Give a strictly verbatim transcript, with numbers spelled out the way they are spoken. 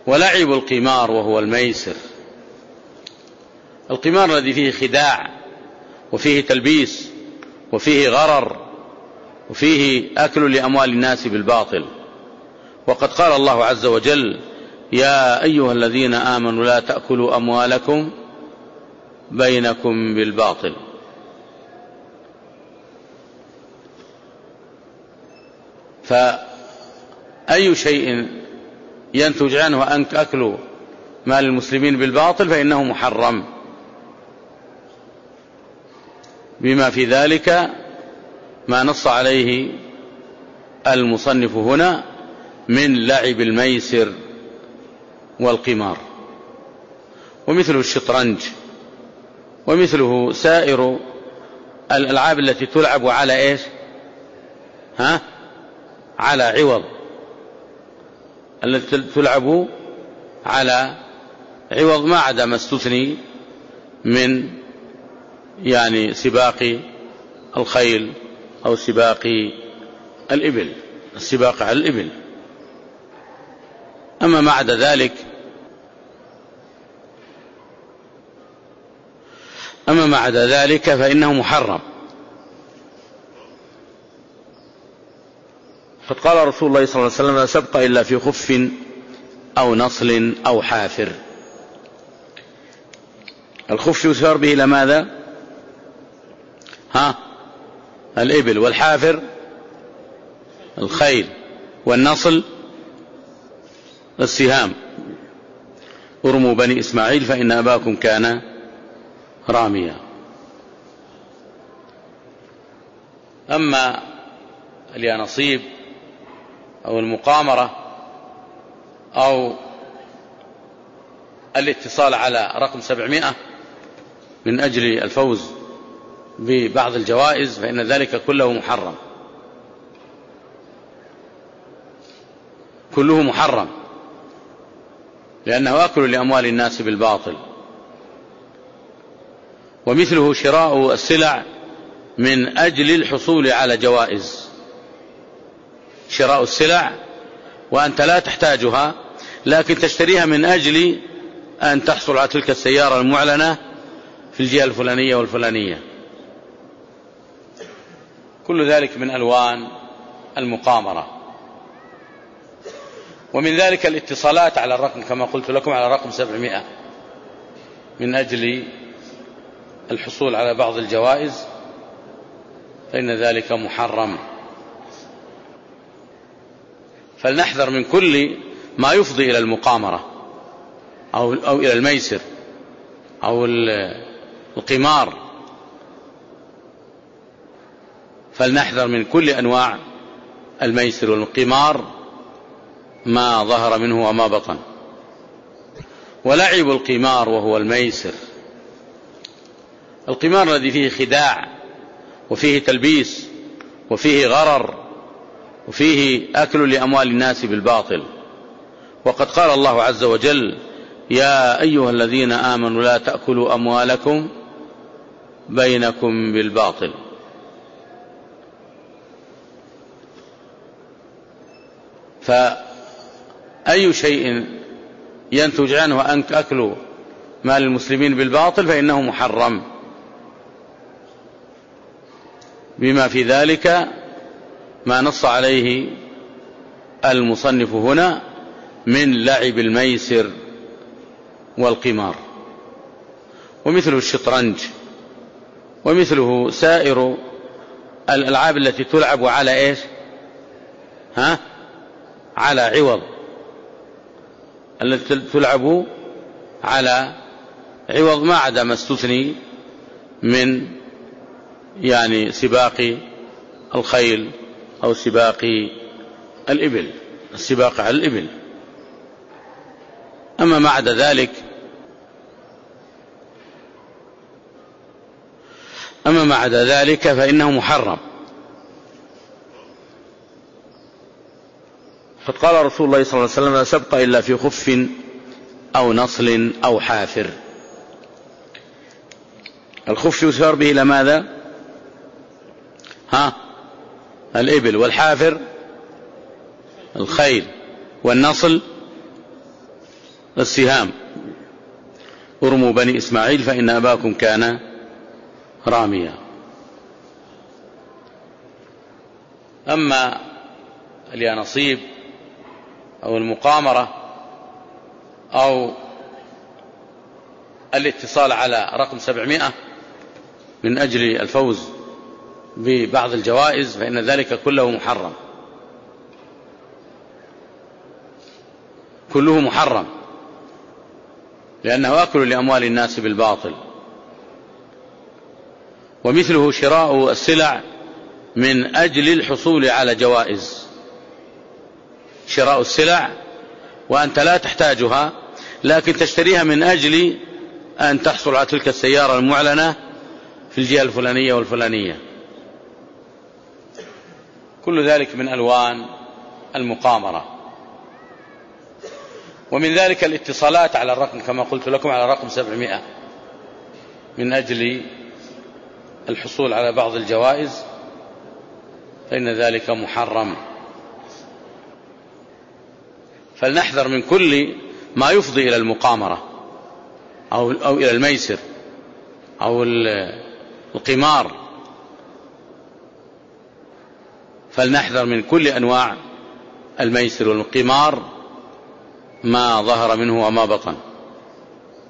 ولعب القمار وهو الميسر. القمار الذي فيه خداع وفيه تلبيس وفيه غرر وفيه أكل لأموال الناس بالباطل. وقد قال الله عز وجل: يا أيها الذين آمنوا لا تأكلوا أموالكم بينكم بالباطل. فأي شيء ينتج عنه أن أكل مال المسلمين بالباطل فإنه محرم، بما في ذلك ما نص عليه المصنف هنا من لعب الميسر والقمار، ومثله الشطرنج، ومثله سائر الألعاب التي تلعب على إيش؟ ها؟ على عوض، التي تلعب على عوض، ما عدا ما استثني من يعني سباق الخيل أو سباق الإبل، السباق على الإبل. أما ما عدا ذلك أما ما عدا ذلك فإنه محرم. قد قال رسول الله صلى الله عليه وسلم: لا سبق إلا في خف أو نصل أو حافر. الخف يشار به إلى ماذا؟ ها؟ الإبل، والحافر الخيل، والنصل السهام. ارموا بني إسماعيل فإن أباكم كان راميا. أما اليانصيب أو المقامرة أو الاتصال على رقم سبعمائة من أجل الفوز ببعض الجوائز فإن ذلك كله محرم، كله محرم، لأنه أكل لأموال الناس بالباطل. ومثله شراء السلع من أجل الحصول على جوائز، شراء السلع وأنت لا تحتاجها لكن تشتريها من أجل أن تحصل على تلك السيارة المعلنة في الجهة الفلانية والفلانية. كل ذلك من ألوان المقامرة. ومن ذلك الاتصالات على الرقم كما قلت لكم على رقم سبعمائة من أجل الحصول على بعض الجوائز فإن ذلك محرم. فلنحذر من كل ما يفضي إلى المقامرة أو, أو إلى الميسر أو القمار. فلنحذر من كل أنواع الميسر والقمار ما ظهر منه وما بطن. ولعب القمار وهو الميسر. القمار الذي فيه خداع وفيه تلبيس وفيه غرر وفيه أكل لأموال الناس بالباطل. وقد قال الله عز وجل: يا أيها الذين آمنوا لا تأكلوا أموالكم بينكم بالباطل. فأي شيء ينتج عنه أن أكل مال المسلمين بالباطل فإنه محرم، بما في ذلك ما نص عليه المصنف هنا من لعب الميسر والقمار، ومثله الشطرنج، ومثله سائر الألعاب التي تلعب على إيش؟ ها؟ على عوض، التي تلعب على عوض ما عدا ما استثني من يعني سباق الخيل أو سباق الإبل، السباق على الإبل. أما ما عدا ذلك أما ما عدا ذلك فإنه محرم. قد قال رسول الله صلى الله عليه وسلم: لا سبق إلا في خف أو نصل أو حافر. الخف يشار به إلى ماذا؟ ها؟ الإبل، والحافر الخيل، والنصل السهام: ارموا بني إسماعيل فإن أباكم كان راميا. أما اليانصيب أو المقامرة أو الاتصال على رقم سبعمائة من أجل الفوز ببعض الجوائز فإن ذلك كله محرم، كله محرم، لأنه أكل لأموال الناس بالباطل. ومثله شراء السلع من أجل الحصول على جوائز، شراء السلع وأنت لا تحتاجها لكن تشتريها من أجل أن تحصل على تلك السيارة المعلنة في الجهة الفلانية والفلانية، كل ذلك من ألوان المقامرة. ومن ذلك الاتصالات على الرقم كما قلت لكم على رقم سبعمائة من أجل الحصول على بعض الجوائز، فإن ذلك محرم. فلنحذر من كل ما يفضي إلى المقامرة أو, أو إلى الميسر أو القمار، فلنحذر من كل أنواع الميسر والقمار ما ظهر منه وما بطن.